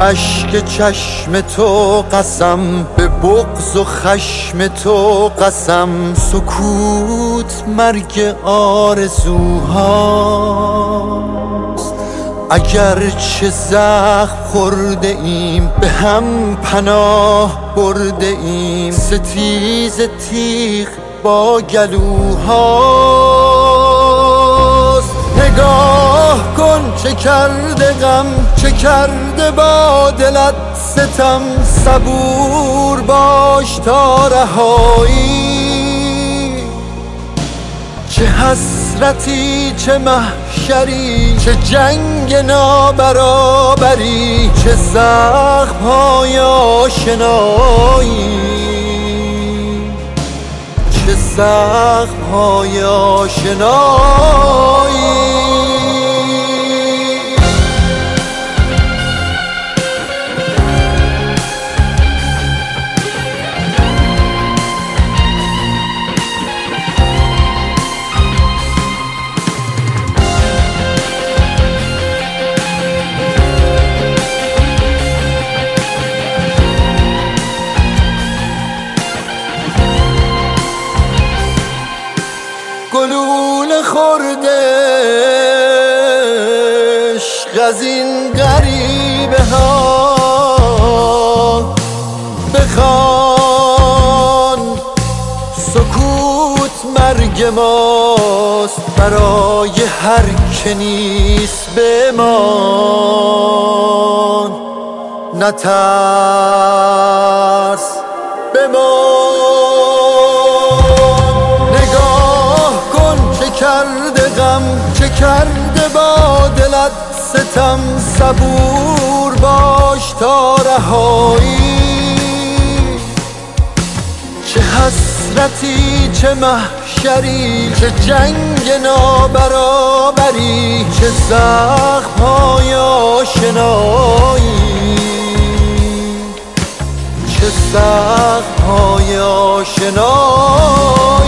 اشک چشم تو قسم، به بغض و خشم تو قسم. سکوت مرگ آرزوهاست، اگر چه زخم خورده ایم به هم پناه برده ایم. ستیز تیغ با گلوهاست. نگاه کن چه کرده غم، چه کرده با دلت ستم. صبور باش تا رهایی، چه حسرتی چه محشری، چه جنگ نابرابری، چه زخم‌های آشنایی، چه زخم‌های آشنایی. گلوله خورده عشق از این غریبه ها، بخوان سکوت مرگ ماست. برای هر که نیست بمان، نترس بمان. نگاه کن چه کرده غم، چه کرده با دلت ستم. صبور باش تا رهایی، چه حسرتی چه محشری، چه جنگ نابرابری، چه زخم‌های آشنایی، چه زخم‌های آشنایی.